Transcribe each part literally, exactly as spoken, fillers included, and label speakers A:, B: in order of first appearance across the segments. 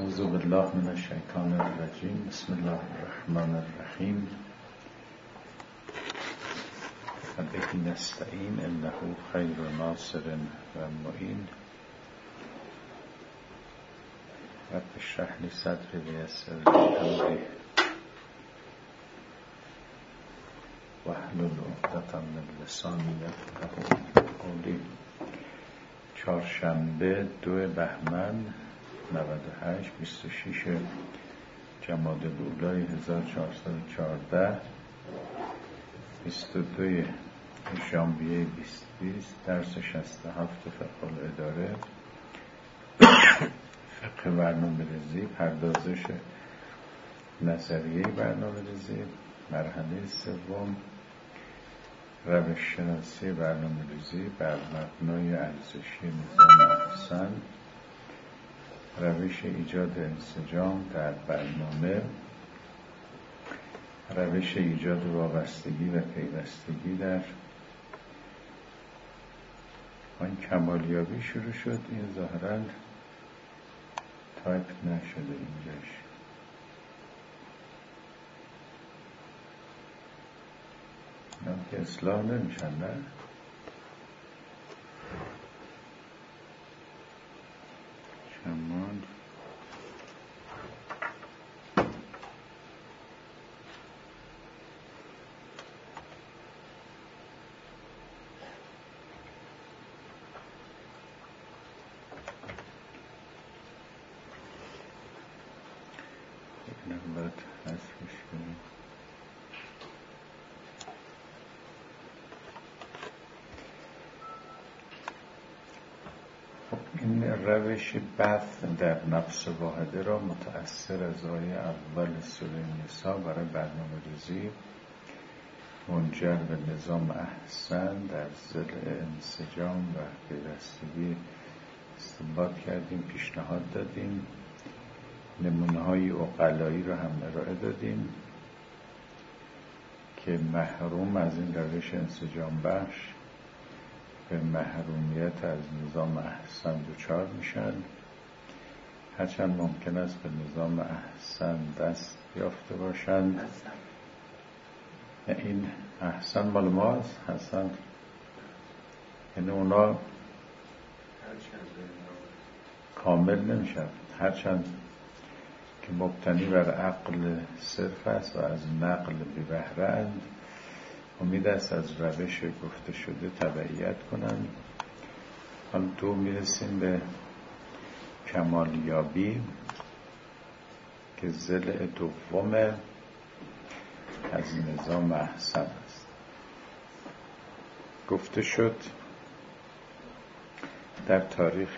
A: اعوذ بالله من الشیطان الرجیم. بسم الله الرحمن الرحیم. و به نستعین انه خیر ناصر و معین. رب اشرح لی صدری و یسر لی امری واحلل عقدة من لسانی یفقهوا قولی. چهارشنبه دو بهمن نود و هشت بیست و شش جمادی الاولی هزار و چهارصد و چهارده بیست و دو ژانویه بیست بیست. درس شصت و هفت فقه الاداره، فقه برنامه‌ریزی، پردازش نظریه برنامه‌ریزی، مرحله سوم، روش شناسی برنامه‌ریزی بر مبنای ارزشی نظام احسن، روش ایجاد انسجام در برنامه، روش ایجاد وابستگی و پیوستگی در آن کمالیابی شروع شد. این ظاهراً تایپ نشده اینجاش. اینا که اصلاح نمیشن، نه؟ شمان اینم باید حذفش کنیم. این روش بث در نفس واحده را متأثر از آیه اول سوره نساء برای برنامه ریزی منجر به نظام احسن در ضلع انسجام و پیوستگی استنباط کردیم، پیشنهاد دادیم، نمونه های عقلایی رو هم ارائه دادیم که محروم از این روش انسجام بخش به محرومیت از نظام احسن دچار میشن، هرچند ممکن است به نظام احسن دست یافته باشند. این احسن مال ماست، حسن یعنی اونا کامل نمیشن، هرچند که مبتنی بر عقل صرف است و از نقل بی بهره اند. امید است از روش گفته شده تبعیت کنند. حالا دو میرسیم به کمالیابی که ضلع دوم از نظام احسن است. گفته شد در تاریخ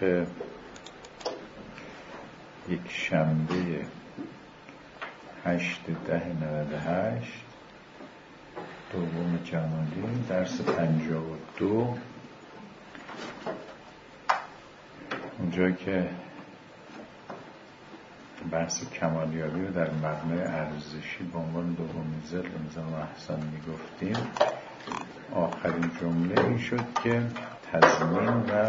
A: یک شنبه هشت ده نود و هشت دوم جمادی، درس پنجاه و دو، اونجا که بحث کمالیابی رو در مبنای ارزشی به عنوان دومین ضلع نظام احسن میگفتیم، آخرین جمله این شد که تضمین و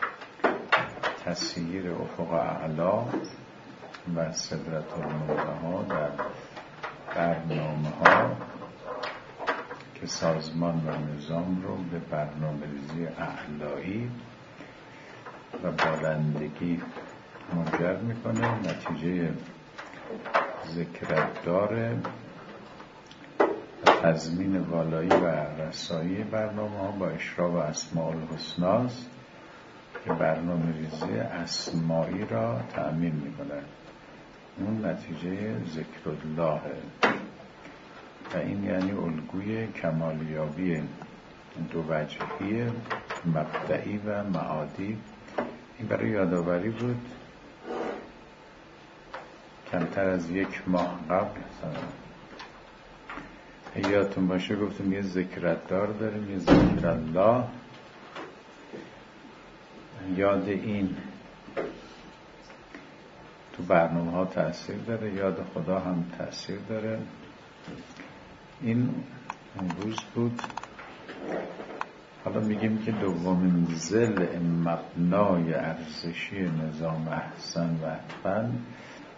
A: تسییر افق اعلا و سدرة المنتهی در برنامه ها که سازمان و نظام رو به برنامه‌ریزی اعلایی و بالندگی منجر میکنه. نتیجه ذکرتدار تضمین والایی و رسایی برنامه ها با اشراف اسماء الحسنی است که برنامه‌ریزی اسمایی را تأمین میکنه. اون نتیجه ذکرالله و این یعنی الگوی کمالیابی دو وجهی مبدئی و معادی. این برای یادآوری بود. کمتر از یک ماه قبل یادتون باشه گفتم یه ذکرتدار داریم، یه ذکرالله. یاد این تو برنامه ها تأثیر داره، یاد خدا هم تأثیر داره. این امروز بود. حالا میگیم که دومین ضلع مبنای ارزشی نظام احسن و اتقن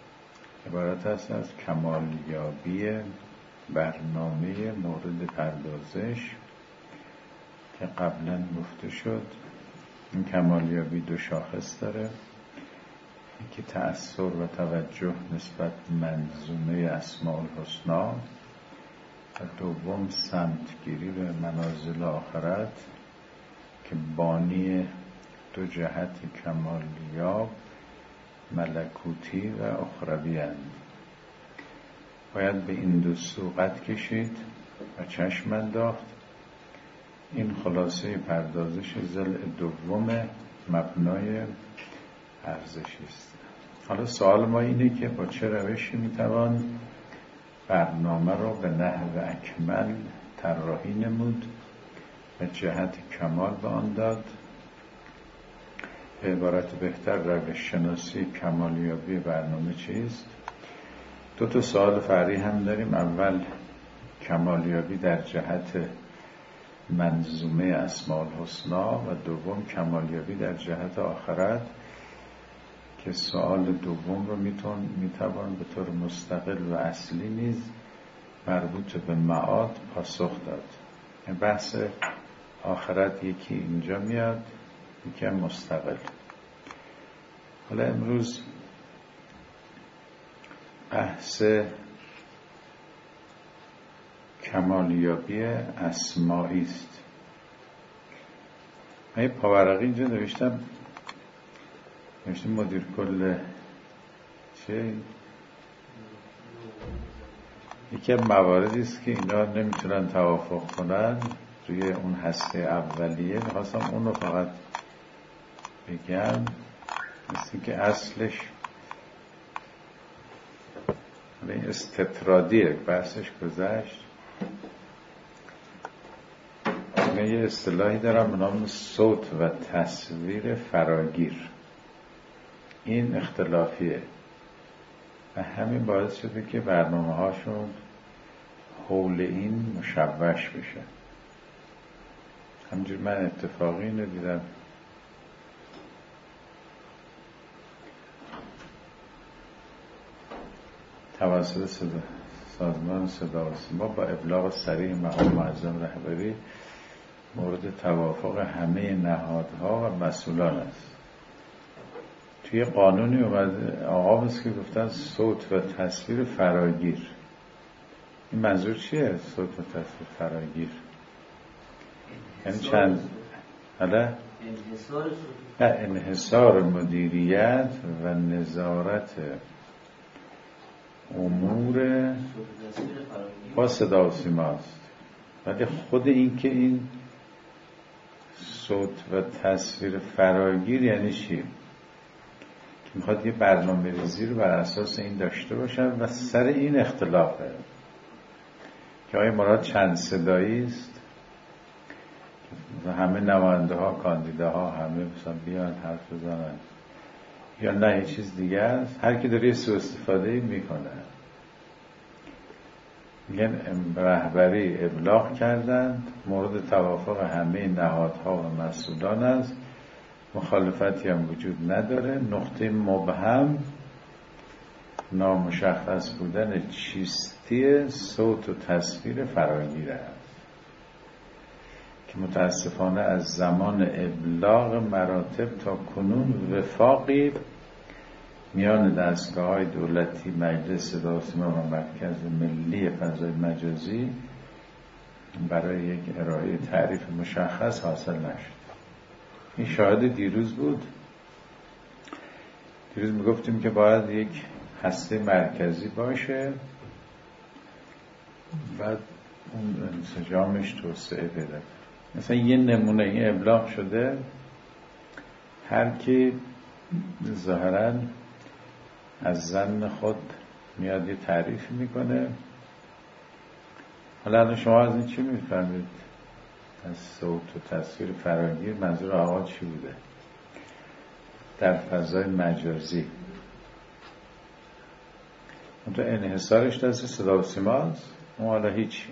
A: عبارت است از کمالیابی برنامه مورد پردازش که قبلا گفته شد. این کمالیابی دو شاخص داره، یکی تأثیر و توجه نسبت منظومه اسماء الحسنا و دوم سمتگیری به منازل آخرت که بانی دو جهت کمالیاب ملکوتی و اخروی اند. باید به این دو سو قد کشید و چشم انداخت. این خلاصه پردازش ضلع دوم مبنای ارزشی است. حالا سوال ما اینه که با چه روشی میتوان برنامه رو به نحو اکمل طراحی نمود و جهت کمال به آن داد؟ به عبارت بهتر روش شناسی کمالیابی برنامه چیست؟ دو تا سوال فرعی هم داریم. اول کمالیابی در جهت منظومه اسماء الحسنا و دوم کمالیابی در جهت آخرت که سوال دوم رو میتون میتوان به طور مستقل و اصلی نیز مربوط به معاد پاسخ داد. بحث آخرت یکی اینجا میاد، یکی مستقل. حالا امروز بحث کمالیابی اسمائی است. من یه پاورقی اینجا نوشتم نوشتم مدیر کل چه یکی از مواردی است که اینا نمیتونن توافق کنن روی اون هسته اولیه. میخواستم اون رو فقط بگم، مثل که اصلش این استطرادیه، بحثش گذشت. من یه اصطلاحی دارم به نام صوت و تصویر فراگیر. این اختلافیه و همین باعث شده که برنامه هاشون حول این مشوش بشه. همینجور من اتفاقی اینو دیدم توسط صدا سازمان صدا و سیما با ابلاغ صریح مقام معظم رهبری مورد توافق همه نهادها و مسئولان است. توی قانونی اومده آقا بست که گفتن صوت و تصویر فراگیر. این منظور چیه صوت و تصویر فراگیر؟ یعنی چند حالا انحصار مدیریت و نظارت امور با صدا و سیماست. ولی خود این که این صوت و تصویر فراگیر یعنی چی؟ که میخواد یه برنامه ریزی رو بر اساس این داشته باشن و سر این اختلافه که آیا مراد چند صدایی است و همه نماینده ها کاندیده ها همه مثلا بیان حرف بزنن، یا نه یه چیز دیگه است. هر کی داره یه سوء استفاده میکنه. میگن رهبری ابلاغ کردن مورد توافق همه نهادها و مسئولان است، مخالفتی هم وجود نداره. نقطه مبهم نامشخص بودن چیستی صوت و تصویر فراگیر است که متاسفانه از زمان ابلاغ مراتب تا کنون وفاقی میان دستگاه‌های دولتی، مجلس صدا و سیما و مرکز ملی فضای مجازی برای یک ارائه تعریف مشخص حاصل نشد. این شاهد دیروز بود. دیروز میگفتیم که باید یک هسته مرکزی باشه و اون انسجامش توسعه پیدا. مثلا یه نمونه این ابلاغ شده، هر کی ظاهراً از زن خود میاد یه تعریف میکنه. حالا الان شما از این چی میفهمید؟ از صوت و تصویر فراگیر منظور آقا چی بوده در فضای مجازی؟ اون تو انحصارش دست صدا و سیماست، اون حالا هیچی.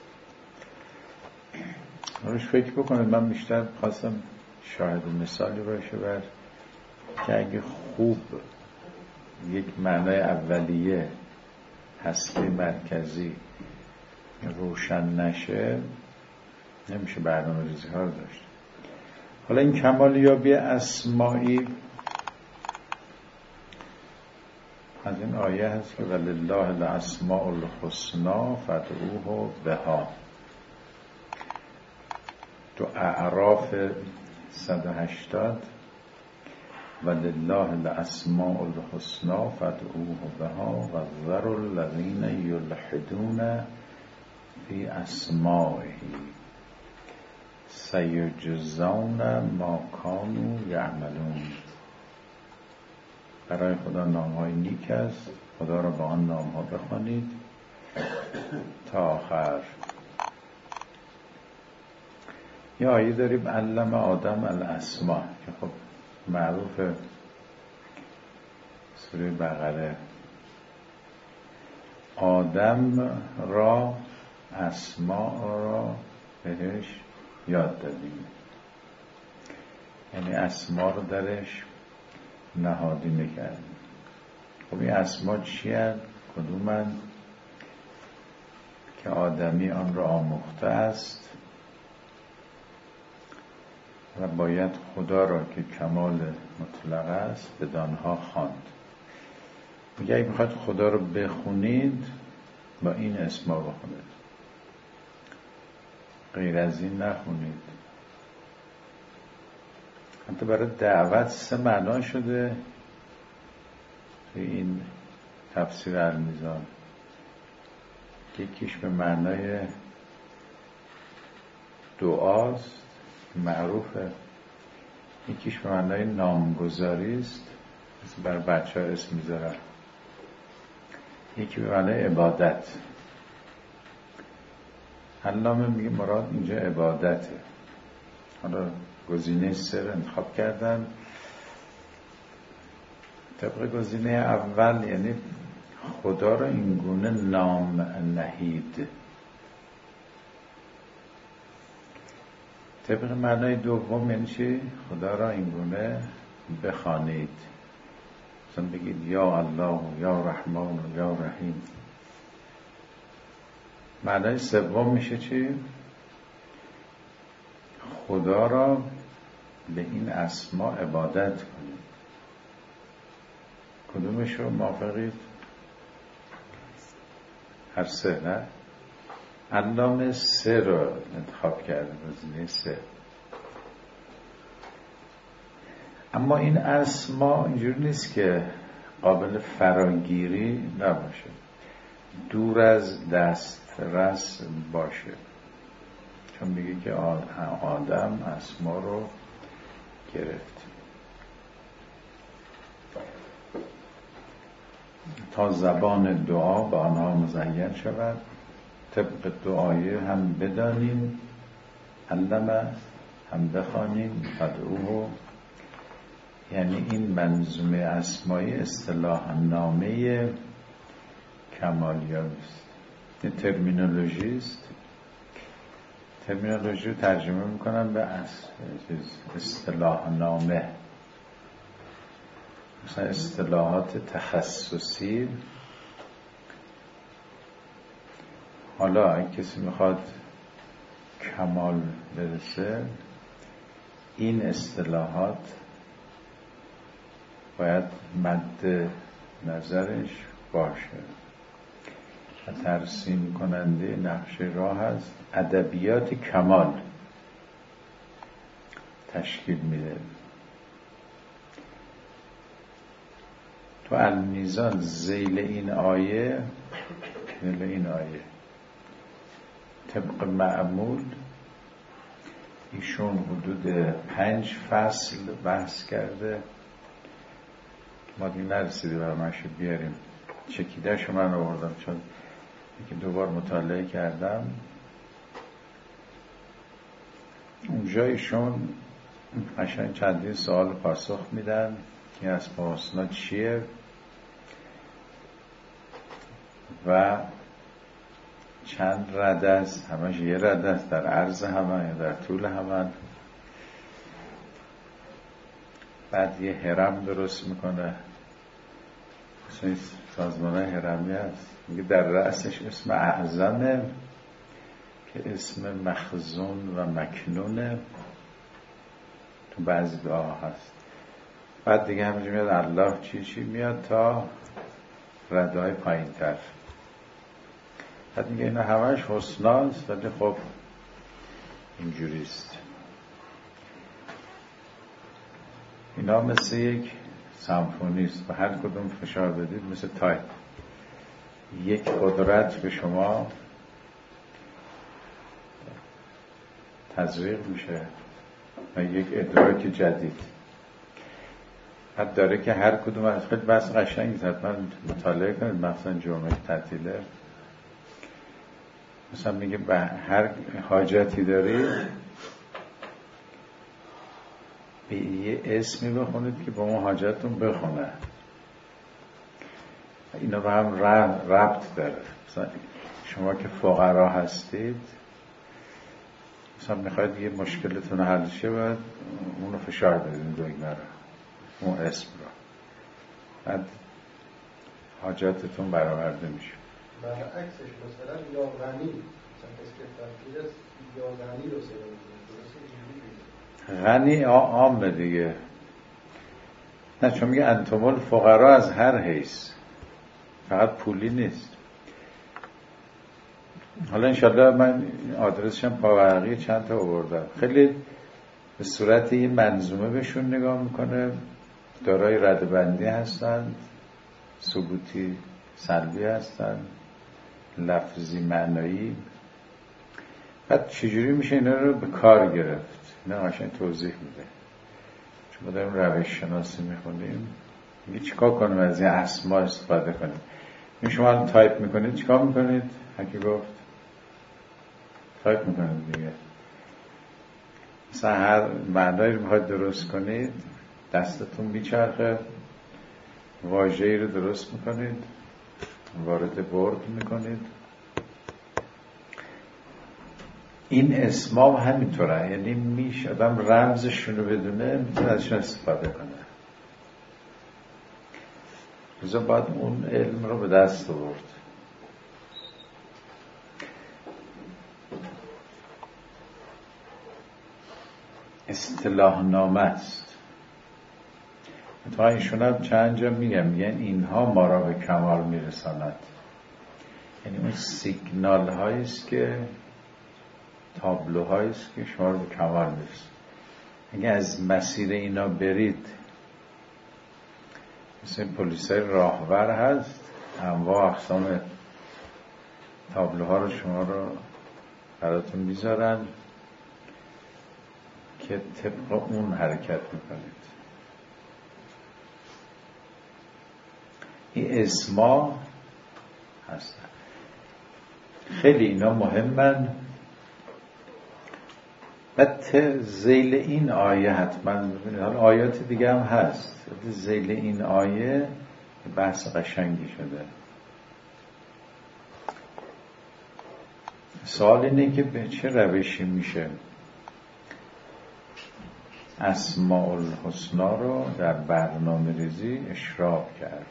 A: روش فکر بکنید. من بیشتر خواستم شاهد مثالی باشه بر که اگه خوب یک معنای اولیه هستی مرکزی روشن نشه نمیشه برنامه ریزی ها رو داشت. حالا این کمالیابی اسمایی از این آیه هست که ولله الاسماء الحسنا فادعوه بها، تو اعراف صد و هشتاد ولله الاسماء الحسنا فادعوه بها و ذروا الذین یلحدون فی اسمائه سیجزون ما کانوا یعملون. برای خدا نام‌های نیک است، خدا را با آن نام‌ها بخوانید تا آخر. یه آیه داریم علم آدم الاسماء که خب معروف سوره بقره، آدم را اسماء را بهش یاد دادیم، یعنی اسماء رو درش نهادینه کردیم. خب این اسماء چی هست؟ کدومن که آدمی آن را آموخته است و باید خدا را که کمال مطلق است بدانها خواند. میگه اگه میخواید خدا رو بخونید با این اسما بخونید، غیر از این نخونید. حتی برای دعوت سه معنا شده توی این تفسیر المیزان. یکیش به معنای دعاست معروفه، یکیش به معنای نامگذاری است، مثل بر بچه ها اسم میذارن، یکی به معنای عبادت. علامه میگه مراد اینجا عبادته. حالا گزینه سر انتخاب کردن طبق گزینه اول، یعنی خدا را این گونه نام نهید. طبق معنای دوم یعنی چی؟ خدا را این گونه بخوانید، مثلا بگید یا الله یا رحمان یا رحیم. معنای سوم میشه چی؟ خدا را به این اسما عبادت کنید. کدومش رو موافقید؟ هر سه نه؟ علامه سه رو انتخاب کرده، گزینه سه. اما این اسما اینجور نیست که قابل فراگیری نباشه، دور از دسترس باشه، چون میگه که آدم اسما رو گرفت تا زبان دعا به آنها مزین شود، طبق دعایه هم بدانیم، علمه هم بخوانیم، فدعوه. یعنی این منظومه اسمایی اصطلاح نامه کمالیابی است. این ترمینولوژی است. ترمینولوژی رو ترجمه میکنم به اصطلاح نامه، مثلا اصطلاحات تخصصی. حالا اگه کسی میخواد کمال برسه، این اصطلاحات باید مد نظرش باشه. و ترسیم کننده نقشه راه هست، ادبیات کمال تشکیل میده. تو المیزان ذیل این آیه ذیل این آیه طبق معمول ایشون حدود پنج فصل بحث کرده، ما دیگه نرسیده برمشه بیاریم. چکیدهش من آوردم چون یکی دوبار مطالعه کردم. اونجا ایشون قشنگ چندین سوال پاسخ میدن که اسماء الحسنا چیه و چند رده است، همش یه رده است، در عرض همان یا در طول همان. بعد یه هرم درست میکنه مثل سازمان هرمی هست میگه در رأسش اسم اعظمه که اسم مخزون و مکنونه، تو بعضی دعا هست. بعد دیگه همینجا میاد الله چی چی میاد تا ردای پایین تر. بعد میگه اینا همش حسناست، ولی خب اینجوریست. اینا مثل یک سمفونیست و هر کدوم فشار بدید مثل تایپ یک قدرت به شما تزریق میشه و یک ادراک جدید. حد داره که هر کدوم از خیلی بس قشنگی حتما مطالعه کنید، مثلا جمعه تعطیله مثلا میگه به هر حاجتی داری به یه اسمی بخونید که با اون حاجتتون بخونه. اینا به هم ربط داره. مثلا شما که فقرا هستید، مثلا میخواید یه مشکلتون حل شه باید اونو فشار بدید، دکمه رو، اون اسم رو، بعد حاجتتون برآورده میشه.
B: برعکسش مثلا یا غنی، مثلا کسی که فقیر است یا غنی رو صدا می‌کنه،
A: غنی عامه دیگه. نه چون میگه انتم الفقرا از هر حیث، فقط پولی نیست. حالا انشالله من آدرسشم پاورقی چند تا آوردم، خیلی به صورت یه منظومه بهشون نگاه میکنه، دارای ردبندی هستند، ثبوتی سلبی هستند، لفظی معنایی. بعد چجوری میشه اینا رو به کار گرفت؟ اینا قشنگ توضیح میده. چون ما داریم روش شناسی میخونیم، میگه چیکار کنیم از این اسما استفاده کنیم. این شما تایپ میکنید چیکار میکنید؟ هکی گفت تایپ میکنید دیگه. مثلا هر معنایی رو میخواید درست کنید، دستتون میچرخه، واژه‌ای رو درست میکنید، وارد برد میکنید. این اسما همینطوره، یعنی میشه آدم رمزشون رو بدونه میتونه ازشون استفاده کنه. لذا باید اون علم رو به دست آورد. اصطلاح نامه است. تا ایشون هم چند جا میگم، میگن اینها ما را به کمال میرساند. یعنی اون سیگنال هاییست که تابلو هاییست که شما رو به کمال میرساند. اگه از مسیر اینا برید، مثل پلیسای راهور هست، انواع اقسام تابلوها رو شما رو براتون میذارن که طبق اون حرکت میکنید. این اسما هستن، خیلی اینا مهمن. بعد ذیل این آیه حتما ببینید، حالا آیات دیگه هم هست، ذیل این آیه بحث قشنگی شده. سوال اینه که به چه روشی میشه اسماء الحسنا رو در برنامه ریزی اشراف کرد،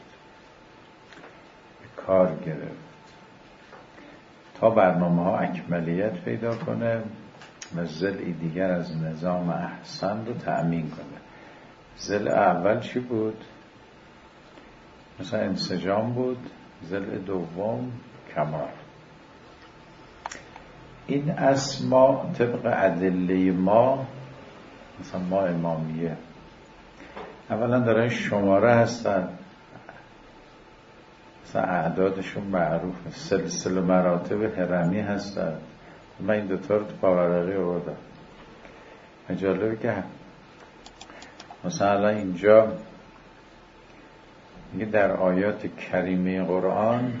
A: به کار گرفت تا برنامه ها اکمالیت پیدا کنه و ضلعی دیگر از نظام احسن رو تأمین کنه. ضلع اول چی بود؟ مثلا انسجام بود. ضلع دوم کمال. این اسما طبق ادله ما، مثلا ما امامیه، اولا دارن شماره هستن، مثلا اعدادشون معروفه، سلسله مراتب هرمی هستن. من این دوتا رو تو پاورقی آوردم. جالبه که مثلا اینجا میگه در آیات کریمه قرآن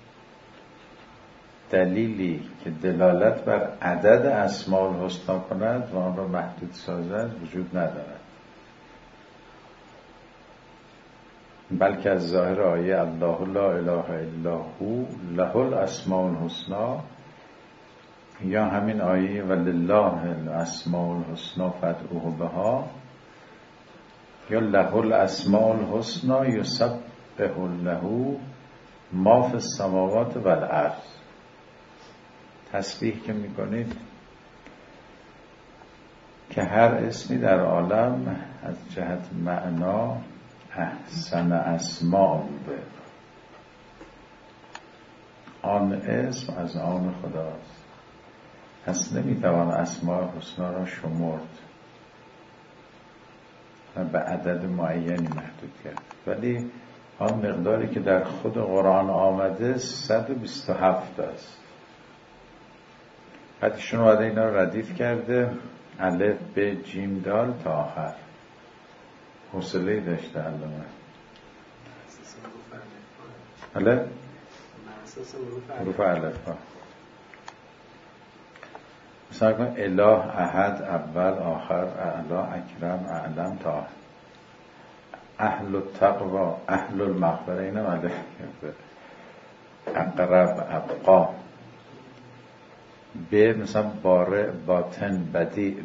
A: دلیلی که دلالت بر عدد اسماء الحسنا کند و آن را محدود سازد وجود ندارد، بلکه از ظاهر آیه الله لا اله الا هو له الاسماء الحسنا یا همین آیه ولله الاسماء الحسنا فادعوه بها یا له الاسماء الحسنا یسبح یسبح له ما فی السماوات و الارض. تسبیح که میکنید که هر اسمی در عالم از جهت معنا احسن اسماء بوده، آن اسم از آن خداست، پس نمیتوان اسماء حسنا را شمرد و به عدد معینی محدود کرد، ولی آن مقداری که در خود قرآن آمده صد و بیست و هفت است. بعد ایشون اومده اینا رو ردیف کرده الف ب جیم دال تا آخر. حوصله داشته علامه. بله؟ حروف الف ها. مثلا کن اله احد اول آخر اعلا اکرم اعلم تا اهل التقوا اهل المغفره، اینم الف کرده. اقرب ابقا ب مثلا باره باطن بدی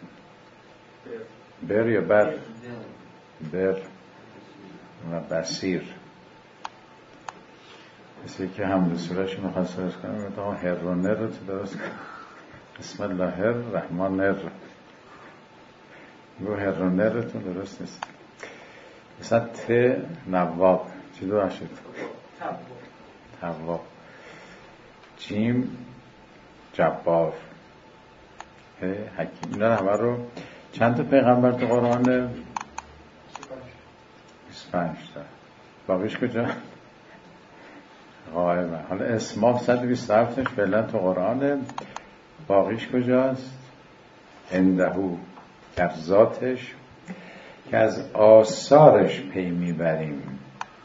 A: بر یا بر بر و بصیر. مثل که حمد سورهش میخواست درست کنم میتونم هر و نر رو تو درست کنم. بسم الله الرحمن الرحیم گو هر و نر رو تو درست نیست. مثلا ت نواب چی دو هشت تواب. جیم جبار حکیم. اینا همه رو چند تا پیغمبر تو قرآن؟ بیست و پنج تا. باقیش کجا؟ غایبه. حالا اسماء صد و بیست و هفتش فعلا تو قرآن، باقیش کجاست؟ اندهو در ذاتش که از آثارش پی میبریم.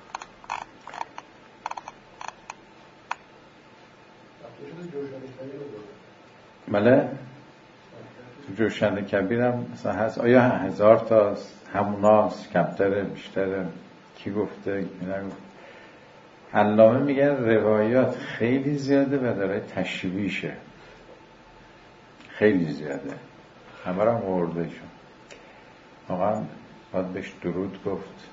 A: بله تو جوشن کبیر هم مثلا هست. آیا هزار تا هموناست؟ کمتره بیشتره؟ کی گفته کی نگفته؟ علامه میگن روایات خیلی زیاده و داره تشویشه، خیلی زیاده، همه را مورده شون. واقعا باید بهش درود گفت.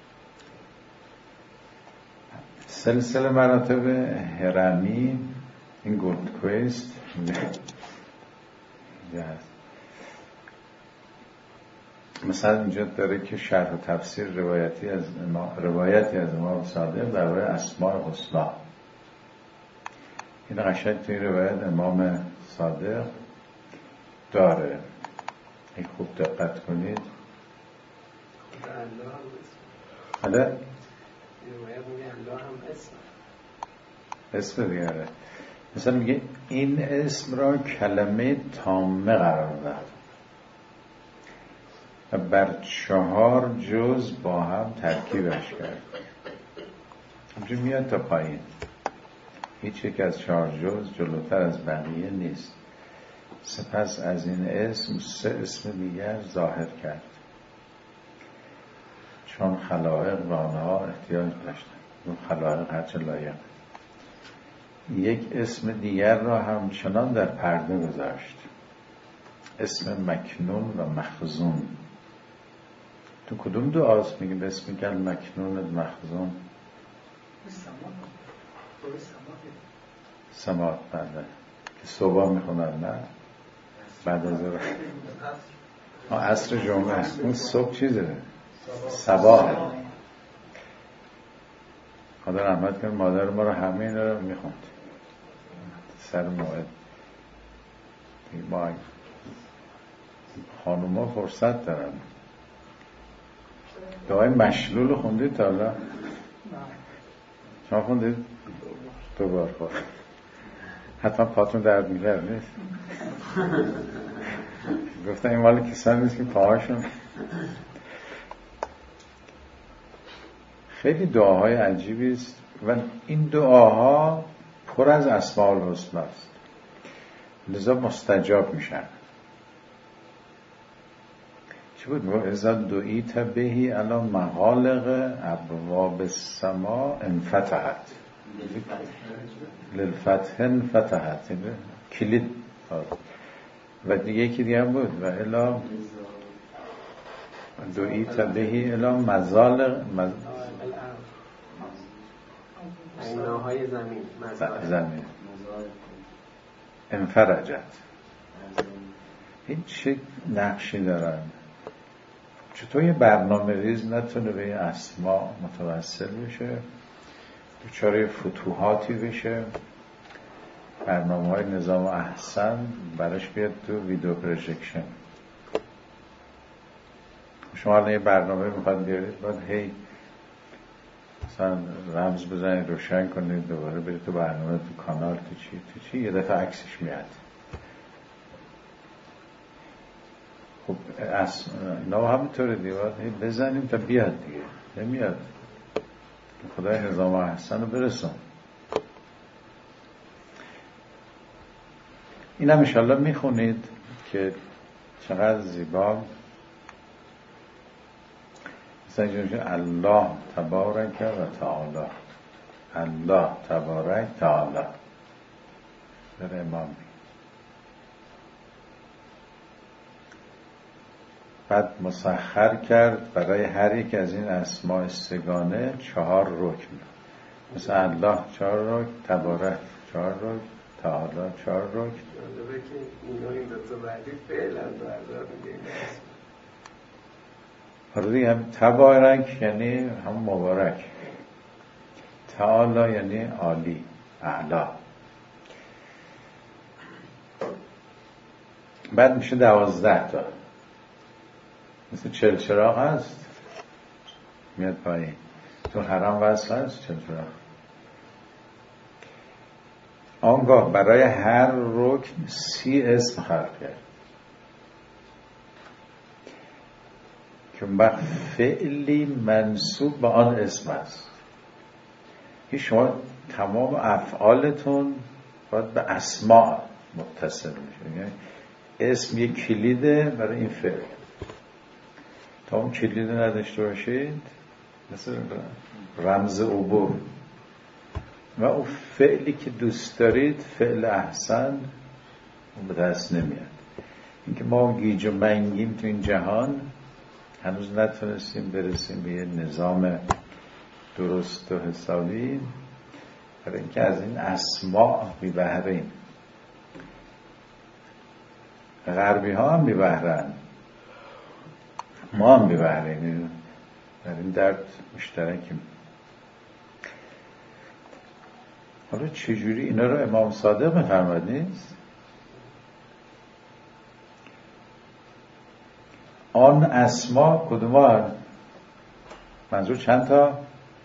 A: سلسله مراتب هرمی این گولد کویست مثلا اینجا داره که شرح و تفسیر روایتی از امام، روایتی از امام صادق درباره اسماء حسنا. این قشنگ توی روایت امام صادق داره، این خوب دقت کنید. حالا روایت میگه الله هم اسم اسم دیگره. مثلا میگه این اسم را کلمه تامه قرار داد و بر چهار جز با هم ترکیبش کرد. همچون میاد تا پایین، هیچ یک از چهار جز جلوتر از بقیه نیست. سپس از این اسم سه اسم دیگر ظاهر کرد چون خلائق به آنها احتیاج داشتند. اون خلائق هرچه لایق. یک اسم دیگر را همچنان در پرده گذاشت، اسم مکنون و مخزون. تو کدوم دعاست میگه بسم کل مکنون مخزون؟ سماعت بنده که صبح میخونن، نه بعد از ها عصر جمعه. اون صبح چیزه صباح. خدا رحمت کنه مادر ما رو همه اینا رو میخوند سر موعد. ما خانوما فرصت دارن. دعای مشلول خوندید تا حالا؟ شما خوندید؟ دوبار خورد حتما پاتون درد میگرد نیست؟ گفتن این مال کسان نیست که پاهاشون. خیلی دعاهای عجیبی است و این دعاها پر از اسماء الحسنا است، لذا مستجاب میشن. چی بود؟ میگه اذا دعیت بهی علی مغالق ابواب السماء انفتحت للفتح انفتحت، کلید. و دیگه یکی دیگه هم بود و الا دعیت بهی الی مزالق مز...
C: بناهای زمین
A: زمین انفرجت این چه نقشی دارن؟ چطور یه برنامه ریز نتونه به این اسما متوسل بشه، دوچاره فتوحاتی بشه، برنامه های نظام احسن براش بیاد تو ویدیو پروژکشن. شما الان یه برنامه میخواد بیارید، باید هی مثلا رمز بزنید، روشن کنید، دوباره برید تو برنامه، تو کانال، تو چی تو چی یه دفعه عکسش میاد. خب از اینا همینطوره دیگه، باید هی بزنیم تا بیاد دیگه، نمیاد. خدای نظام احسن رو برسون. این هم انشالله میخونید که چقدر زیبا مثلا اینجا الله تبارک و تعالی، الله تبارک تعالی در امام. بعد مسخر کرد برای هر یک از این اسماء سگانه چهار رکن، مثلا الله چهار رکن، تبارک چهار رکن، تعالی چهار رکن.
C: جالبه که اینا این دوتا بعدی فعلا بردار میگه.
A: حالا دیگه هم تبارک یعنی هم مبارک، تعالی یعنی عالی، اعلا. بعد میشه دوازده تا، مثل چل چراغ هست میاد پایین، تو حرم وصل هست چل چراغ. آنگاه برای هر رکن سی اسم خلق کرد که وقت فعلی منصوب به آن اسم است. شما تمام افعالتون باید به اسماء متصل میشه، یعنی اسم یک کلیده برای این فعل. تا اون کلید نداشته باشید مثل رمز عبور و اون فعلی که دوست دارید، فعل احسن، اون به دست نمیاد. اینکه ما گیج و منگیم تو این جهان، هنوز نتونستیم برسیم به یه نظام درست و حسابی، برای اینکه از این اسماء میبهریم. غربی ها هم میبهرن، ما هم میبهریم، در این درد مشترکیم. حالا چجوری اینا رو امام صادق میفرماد نیست؟ آن اسما کدومان؟ منظور چند تا؟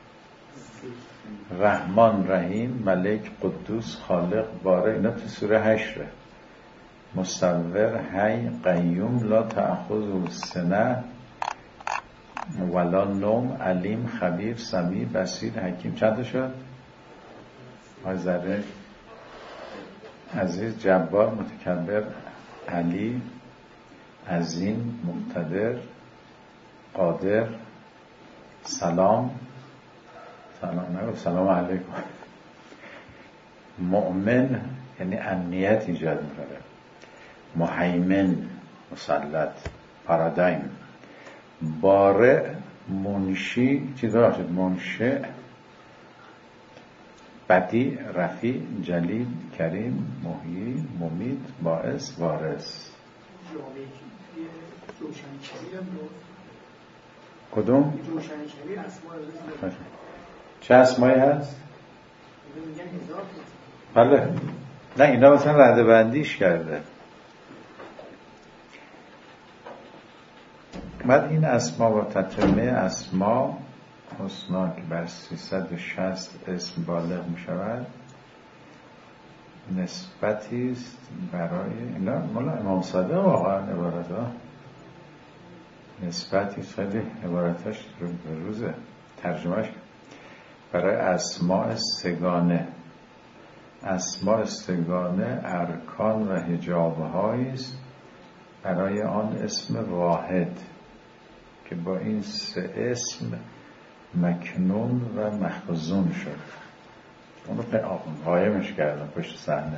A: رحمان، رحیم، ملک، قدوس، خالق، باره. اینا تو سوره هشته. مصور، حی، قیوم، لا تأخذه سنه ولا نوم، علیم، خبیر، سمیع، بصیر، حکیم. چند تا شد؟ آی ذره عزیز، جبار، متکبر، علی، عظیم، مقتدر، قادر، سلام، سلام نگو، سلام علیکم، مؤمن یعنی امنیت ایجاد میکنه، مهیمن، مسلط، پارادایم، بارع، منشی، چی داره شد؟ منشئ، بدیع، رفیع، جلیل، کریم، محیی، ممیت، باعث، وارث. کدوم؟ چه اسمایی هست؟ بله، نه اینا مثلا رده بندیش کرده. بعد این اسما و تتمه اسما حسنا که بر سیصد و شصت اسم بالغ می شود، نسبتی است برای اینا. مالا امام صادق واقعا عبارت ها نسبتی است، خیلی عبارتاش رو روزه ترجمهش برای اسماء سگانه. اسماء سگانه ارکان و حجاب‌هایی است برای آن اسم واحد که با این سه اسم مکنون و مخزون شد. اون رو قایمش کردن پشت صحنه.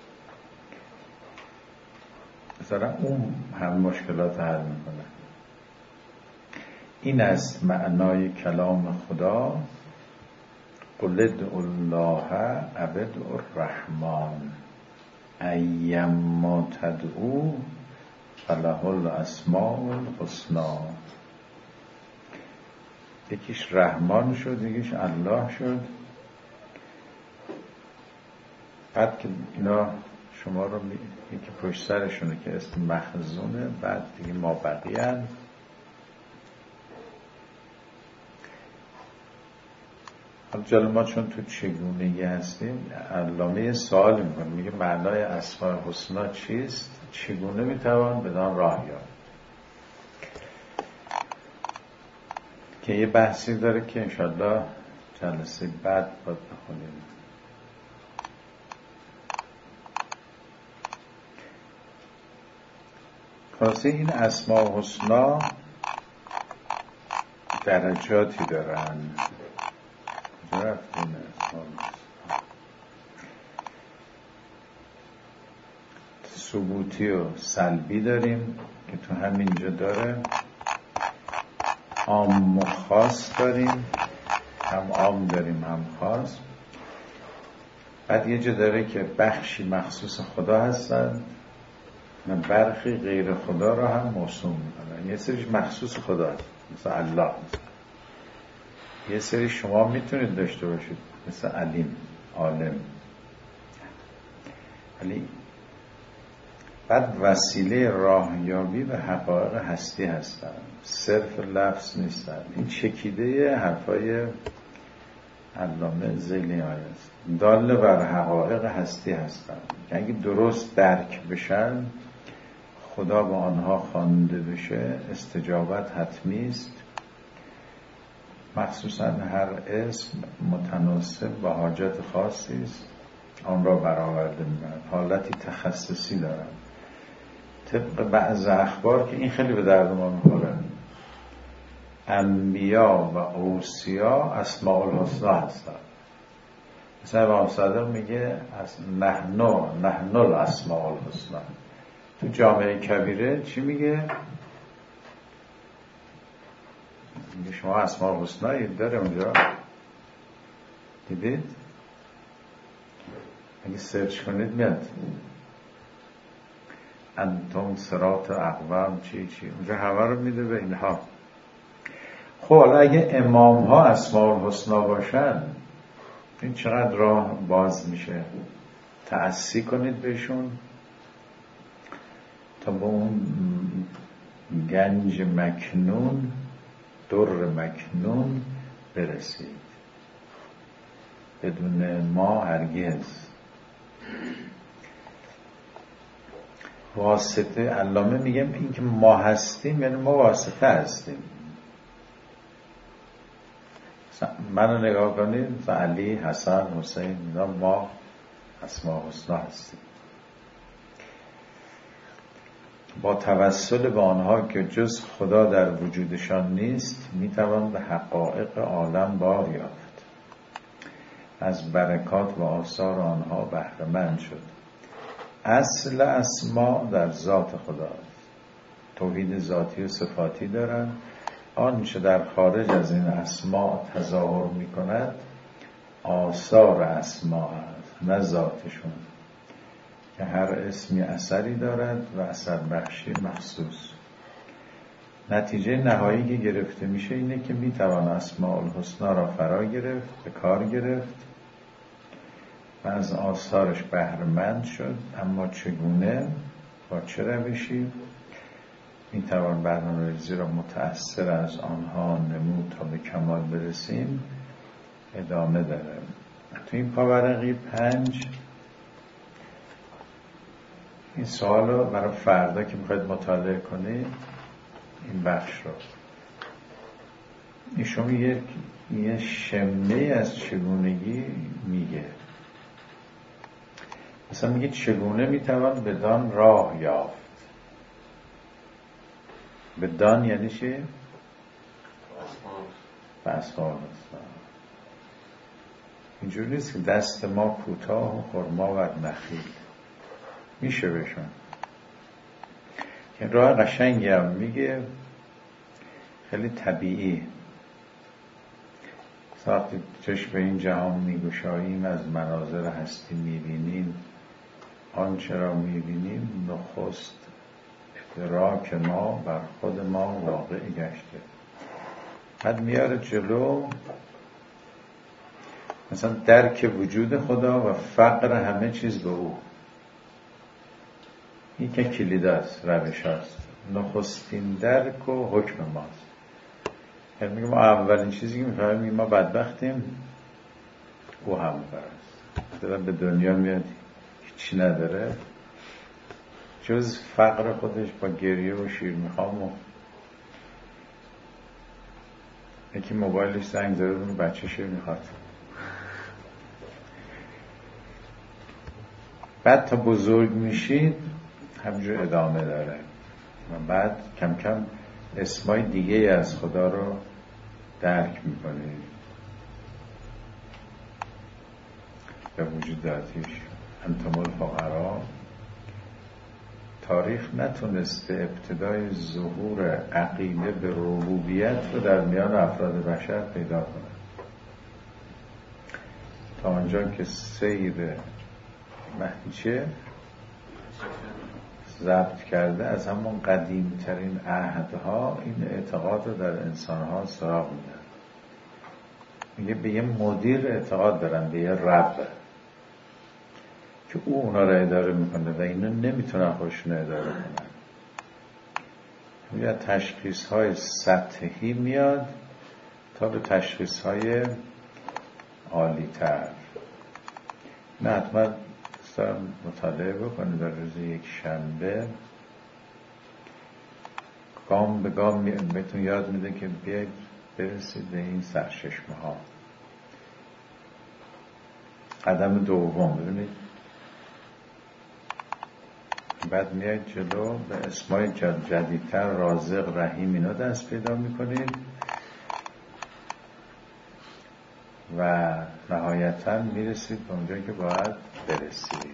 A: مثلا اون هم مشکلات حل میکنه. این است معنای کلام خدا. قل ادعوا الله او ادعوا الرحمن ایما تدعوا فله الاسماء الحسنی. یکیش رحمان شد، یکیش الله شد. بعد که اینا شما رو می... یکی پشت سرشونه که اسم مخزونه، بعد دیگه ما بقیه‌اند. حالا جلو ما چون تو چگونگی هستیم، علامه سوال میکنه، میگه معنای اسماء الحسنا چیست؟ چگونه میتوان بدان راه یافت؟ که یه بحثی داره که انشاءالله جلسه بعد باید بخونیم. خلاصه این اسماء الحسنا درجاتی دارن. کجا رفتیم اسماء الحسنا؟ ثبوتی و سلبی داریم که تو همینجا داره. عام و خاص داریم، هم عام داریم هم خاص. بعد یه جا داره که بخشی مخصوص خدا هستن، من برخی غیر خدا را هم موسوم میکنن. یه سریش مخصوص خدا هست، مثل الله هست. یه سری شما میتونید داشته باشید، مثل علیم، عالم. ولی بعد وسیله راهیابی به حقایق هستی هستن، صرف لفظ نیستن. این چکیده حرفای علامه ذیلی است، دال بر حقایق هستی هستن که اگه درست درک بشن، خدا با آنها خوانده بشه، استجابت حتمی است. مخصوصا هر اسم متناسب با حاجت خاصی است، آن را برآورده می‌کند، حالتی تخصصی دارد. طبق بعض اخبار که این خیلی به درد ما میخوره، انبیا و اوصیا اسماء الحسنا هستند. مثلا امام صادق میگه از نحنو نحنو الاسماء الحسنا. تو جامعه کبیره چی میگه؟ میگه شما اسماء الحسنا داره اونجا، دیدید؟ اگه سرچ کنید میاد انتم صراط اقوام چی چی، اونجا همه رو میده به اینها. خب حالا اگه امام ها اسماء الحسنا باشن، این چقدر راه باز میشه. تأسی کنید بهشون تا به اون گنج مکنون، در مکنون برسید. بدون ما هرگز. واسطه، علامه میگم این که ما هستیم یعنی ما واسطه هستیم. منو نگاه کنید، علی، حسن، حسین، اینا ما اسماء الحسنا هستیم. با توسل به آنها که جز خدا در وجودشان نیست، میتوان به حقایق عالم بار یافت، از برکات و آثار آنها بهره مند شد. اصل اسما در ذات خداست. توحید ذاتی و صفاتی دارن. آنچه در خارج از این اسما تظاهر می کند آثار اسما هست، نه ذاتشون، که هر اسمی اثری دارد و اثر بخشی مخصوص. نتیجه نهایی که گرفته میشه اینه که میتوان اسماء الحسنا را فرا گرفت، به کار گرفت و از آثارش بهره مند شد. اما چگونه، با چه روشی میتوان برنامه‌ریزی را متأثر از آنها نمود تا به کمال برسیم، ادامه داره. تو این پاورقی پنج این سوال رو برای فردا که میخواید مطالعه کنید، این بخش رو ایشون یه یه شمه از چگونگی میگه. مثلا میگه چگونه میتوان بدان راه یافت. بدان یعنی چی؟ به اسماء الحسنا. اینجور نیست که دست ما کوتاه و خرما و نخیل میشه بشون. که راه قشنگی هم میگه، خیلی طبیعی. وقتی چشم به این جهان میگشاییم از مناظر هستی میبینیم، آنچه را میبینیم نخست ادراک ما بر خود ما واقع گشته. بعد میاره جلو مثلا درک وجود خدا و فقر همه چیز به او. این که کلید است، روش است. نخستین درک و حکم ماست. یعنی میگم ما اولین چیزی که میفهمیم ما بدبختیم، او هم برست دارم به دنیا میاد هیچی نداره جز فقر خودش با گریه و شیر میخوام و یکی موبایلش زنگ زده اون بچه شیر میخواد. بعد تا بزرگ میشید همینجور ادامه داره و بعد کم کم اسمای دیگه از خدا رو درک میکنید به وجود ذاتیش. انتم الفقراء. تاریخ نتونسته ابتدای ظهور عقیده به ربوبیت رو در میان افراد بشر پیدا کنه تا آنجا که سیر مهدیچه ضبط کرده از همون قدیمترین عهدها این اعتقاد رو در انسانها سراغ میدن. میگه به یه مدیر اعتقاد دارن، به یه رب که او اونا رو اداره میکنه و اینا نمیتونن خودشون اداره کنن. میگه تشخیص های سطحی میاد تا به تشخیص های عالی تر. نه حتما دارم مطالعه بکنه در روز یک شنبه گام به گام بهتون یاد میده که بیاید برسید به این سرچشمه ها. قدم دوم ببینید بعد میاید جلو به اسمای جدیدتر رازق رحیم اینا دست پیدا میکنید و نهایتا میرسید به اونجایی که باید برسید.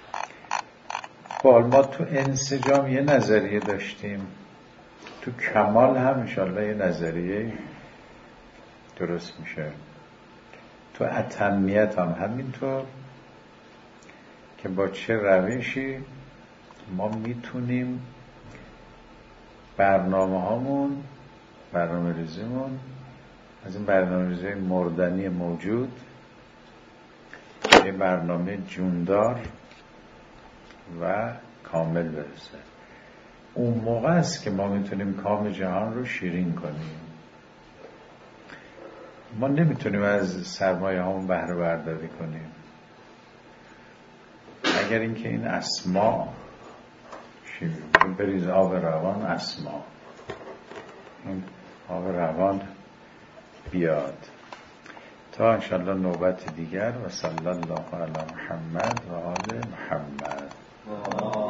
A: خب ما تو انسجام یه نظریه داشتیم، تو کمال هم انشالله یه نظریه درست میشه، تو اتمیت هم همینطور که با چه روشی ما میتونیم برنامه هامون برنامه ریزیمون از این برنامه ریزی مردنی موجود یه برنامه جوندار و کامل برسه. اون موقع است که ما میتونیم کام جهان رو شیرین کنیم. ما نمیتونیم از سرمایه همون بهره برداری کنیم اگر اینکه این اسما بریز آب روان اسما این آب روان بیاد. تا انشالله نوبت دیگر و صلی الله علی محمد و آل محمد.